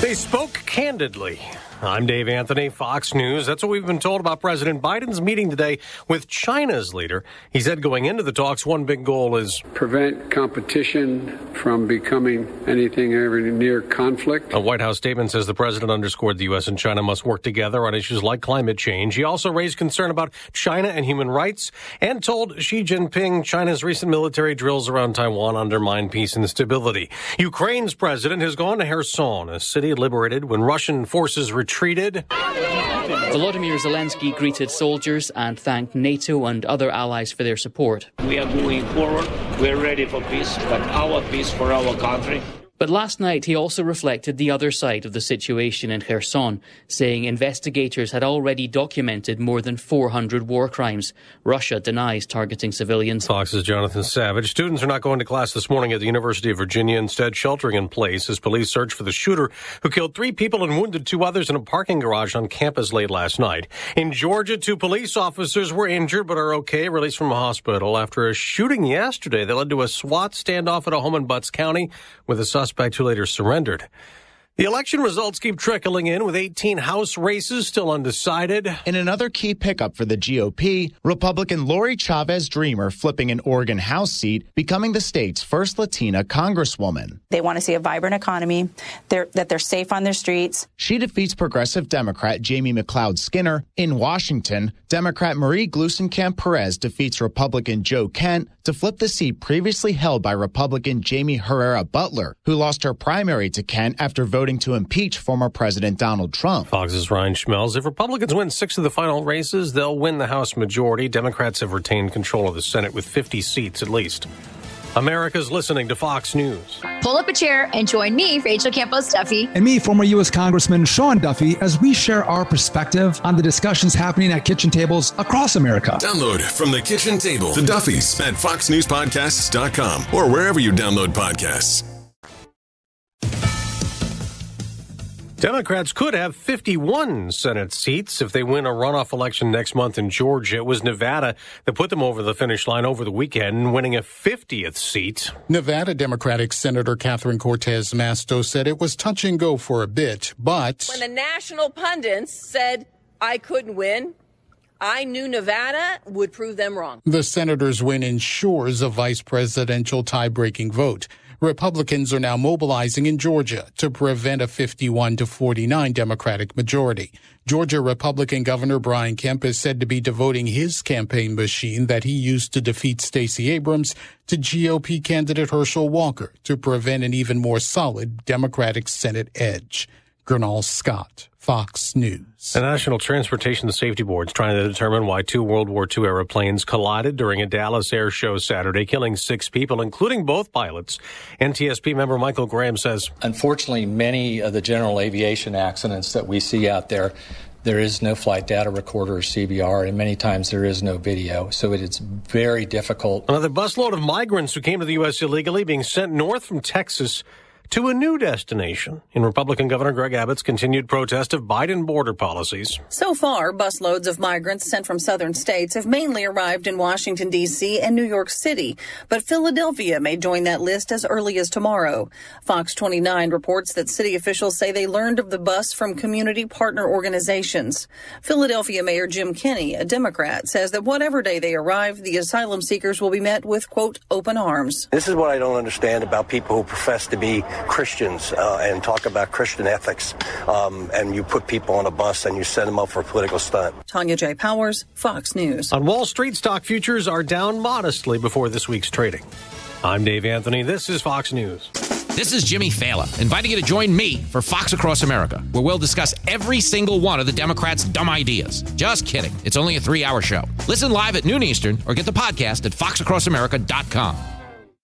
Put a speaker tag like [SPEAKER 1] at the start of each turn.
[SPEAKER 1] They spoke candidly. I'm Dave Anthony, Fox News. That's what we've been told about President Biden's meeting today with China's leader. He said going into the talks, one big goal is
[SPEAKER 2] prevent competition from becoming anything ever near conflict.
[SPEAKER 1] A White House statement says the president underscored the U.S. and China must work together on issues like climate change. He also raised concern about China and human rights and told Xi Jinping China's recent military drills around Taiwan undermine peace and stability. Ukraine's president has gone to Kherson, a city liberated when Russian forces retreated.
[SPEAKER 3] Volodymyr Zelensky greeted soldiers and thanked NATO and other allies for their support.
[SPEAKER 4] We are moving forward. We're ready for peace, but our peace for our country.
[SPEAKER 3] But last night he also reflected the other side of the situation in Kherson, saying investigators had already documented more than 400 war crimes. Russia denies targeting civilians.
[SPEAKER 1] Fox's Jonathan Savage. Students are not going to class this morning at the University of Virginia, instead sheltering in place as police search for the shooter who killed 3 people and wounded 2 others in a parking garage on campus late last night. In Georgia, 2 police officers were injured but are okay, released from a hospital after a shooting yesterday that led to a SWAT standoff at a home in Butts County with a suspect who later surrendered. The election results keep trickling in with 18 House races still undecided.
[SPEAKER 5] In another key pickup for the GOP, Republican Lori Chavez Dreamer flipping an Oregon House seat, becoming the state's first Latina congresswoman.
[SPEAKER 6] They want to see a vibrant economy, that they're safe on their streets.
[SPEAKER 5] She defeats progressive Democrat Jamie McLeod Skinner. In Washington, Democrat Marie Gluesenkamp Perez defeats Republican Joe Kent to flip the seat previously held by Republican Jamie Herrera Butler, who lost her primary to Kent after voting to impeach former President Donald Trump.
[SPEAKER 1] Fox's Ryan Schmelz. If Republicans win 6 of the final races, they'll win the House majority. Democrats have retained control of the Senate with 50 seats at least. America's listening to Fox News.
[SPEAKER 7] Pull up a chair and join me, Rachel Campos Duffy.
[SPEAKER 8] And me, former U.S. Congressman Sean Duffy, as we share our perspective on the discussions happening at kitchen tables across America.
[SPEAKER 9] Download From the Kitchen Table, The Duffys at foxnewspodcasts.com or wherever you download podcasts.
[SPEAKER 1] Democrats could have 51 Senate seats if they win a runoff election next month in Georgia. It was Nevada that put them over the finish line over the weekend, winning a 50th seat.
[SPEAKER 10] Nevada Democratic Senator Catherine Cortez Masto said it was touch and go for a bit, but
[SPEAKER 11] when the national pundits said I couldn't win, I knew Nevada would prove them wrong.
[SPEAKER 10] The senator's win ensures a vice presidential tie-breaking vote. Republicans are now mobilizing in Georgia to prevent a 51-49 Democratic majority. Georgia Republican Governor Brian Kemp is said to be devoting his campaign machine that he used to defeat Stacey Abrams to GOP candidate Herschel Walker to prevent an even more solid Democratic Senate edge. Gernal Scott, Fox News.
[SPEAKER 1] The National Transportation Safety Board is trying to determine why 2 World War II era planes collided during a Dallas air show Saturday, killing 6 people, including both pilots. NTSB member Michael Graham says,
[SPEAKER 12] unfortunately, many of the general aviation accidents that we see out there is no flight data recorder or CBR, and many times there is no video, so it is very difficult.
[SPEAKER 1] Another busload of migrants who came to the U.S. illegally being sent north from Texas to a new destination in Republican Governor Greg Abbott's continued protest of Biden border policies.
[SPEAKER 11] So far, busloads of migrants sent from southern states have mainly arrived in Washington, D.C. and New York City, but Philadelphia may join that list as early as tomorrow. Fox 29 reports that city officials say they learned of the bus from community partner organizations. Philadelphia Mayor Jim Kenney, a Democrat, says that whatever day they arrive, the asylum seekers will be met with, quote, open arms.
[SPEAKER 13] This is what I don't understand about people who profess to be Christians and talk about Christian ethics, and you put people on a bus and you send them up for a political stunt.
[SPEAKER 11] Tanya J. Powers, Fox News.
[SPEAKER 1] On Wall Street, stock futures are down modestly before this week's trading. I'm Dave Anthony. This is Fox News.
[SPEAKER 14] This is Jimmy Fallon, inviting you to join me for Fox Across America, where we'll discuss every single one of the Democrats' dumb ideas. Just kidding. It's only a 3-hour show. Listen live at noon Eastern or get the podcast at foxacrossamerica.com.